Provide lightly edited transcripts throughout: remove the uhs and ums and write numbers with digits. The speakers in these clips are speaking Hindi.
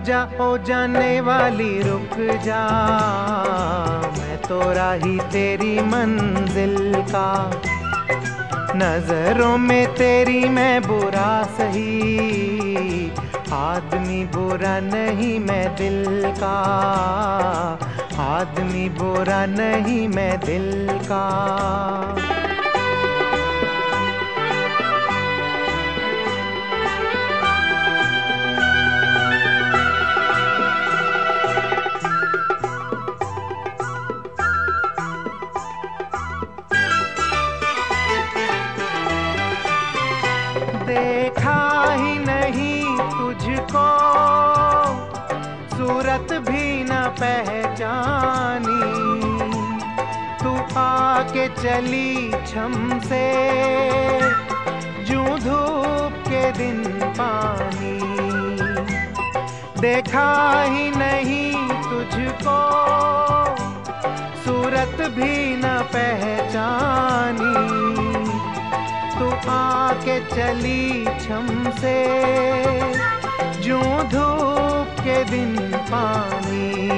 जा ओ जाने वाली रुक जा, मैं तो राही तेरी मंजिल का। नजरों में तेरी मैं बुरा सही, आदमी बुरा नहीं मैं दिल का। आदमी बुरा नहीं मैं दिल का। देखा ही नहीं तुझको, सूरत भी न पहचानी, तू आके चली छम से, जूं धूप के दिन पानी। देखा ही नहीं तुझको, सूरत भी न पहचानी, तू आके चली छम से, जूं धूप के दिन पानी।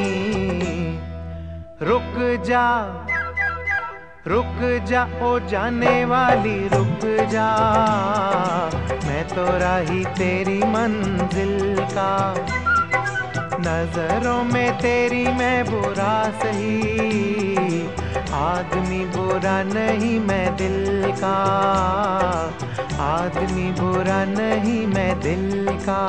रुक जा ओ जाने वाली रुक जा, मैं तो राही तेरी मंजिल का। नजरों में तेरी मैं बुरा सही, आदमी बुरा नहीं मैं दिल का। आदमी बुरा नहीं मैं दिल का।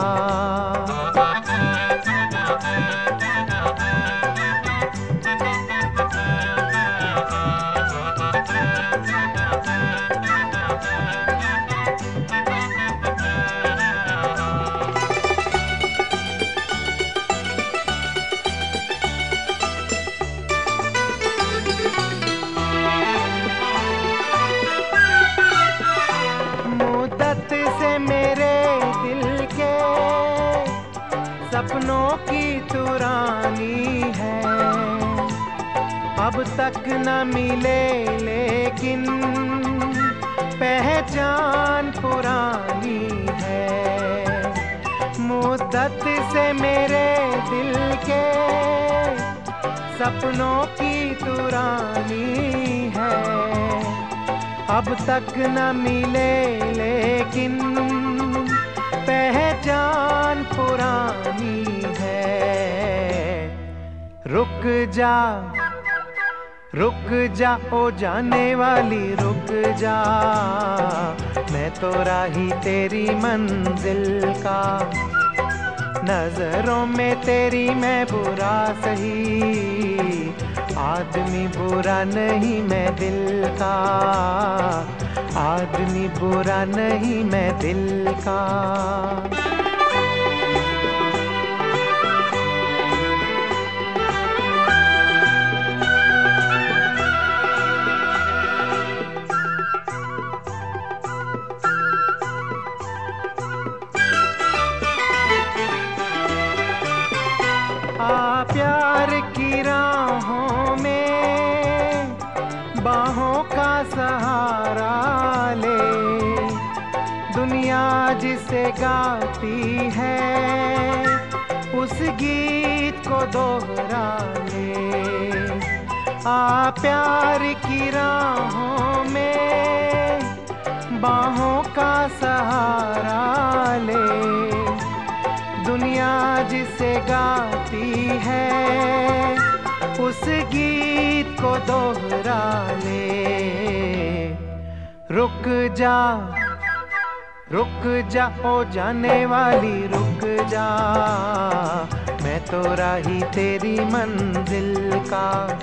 सपनों की तू रानी है, अब तक न मिले लेकिन पहचान पुरानी है। मुद्दत से मेरे दिल के सपनों की तू रानी है, अब तक न मिले लेकिन पहचान पुरानी है। रुक जा ओ जाने वाली रुक जा, मैं तो राही तेरी मंजिल का। नजरों में तेरी मैं बुरा सही, आदमी बुरा नहीं मैं दिल का। आदमी बुरा नहीं मैं दिल का। प्यार की राहों में बाहों का सहारा ले, दुनिया जिसे गाती है उस गीत को दोहरा ले। प्यार की राहों में बाहों का सहारा ले, दुनिया जिसे गाती है उस गीत को दोहरा ले। रुक जा ओ जाने वाली रुक जा, मैं तो राही तेरी मंजिल का।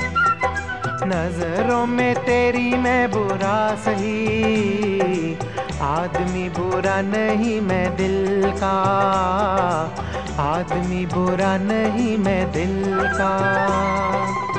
नजरों में तेरी मैं बुरा सही, आदमी बुरा नहीं मैं दिल का। आदमी बुरा नहीं मैं दिल का।